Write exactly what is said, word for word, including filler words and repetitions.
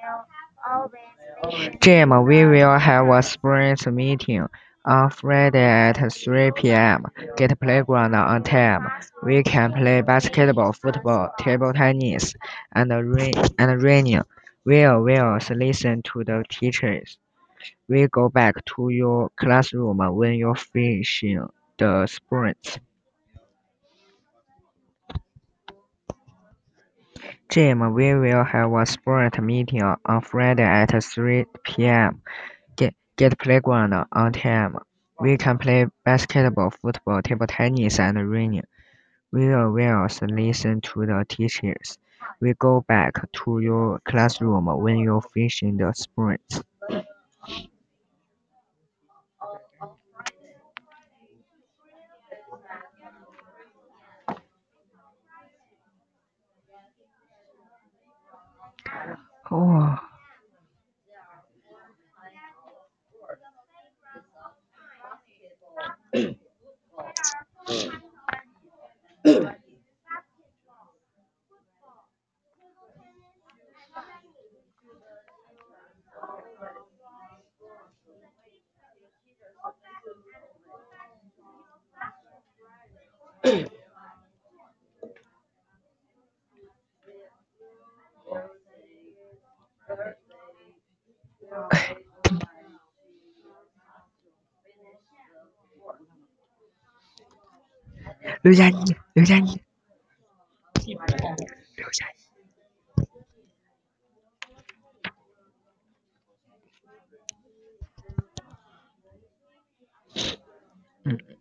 Jim, we will have a sprint meeting on Friday at three p m. Get playground on time. We can play basketball, football, table tennis, and rain and raining. Will will listen to the teachers. We go back to your classroom when you're finishing the sprint. Jim, we will have a sprint meeting on Friday at three p m. Get, get playground on time. We can play basketball, football, table tennis, and running. We will will listen to the teachers. We go back to your classroom when you're finishing the sprint. Oh, 刘佳妮，刘佳妮，刘佳妮。嗯。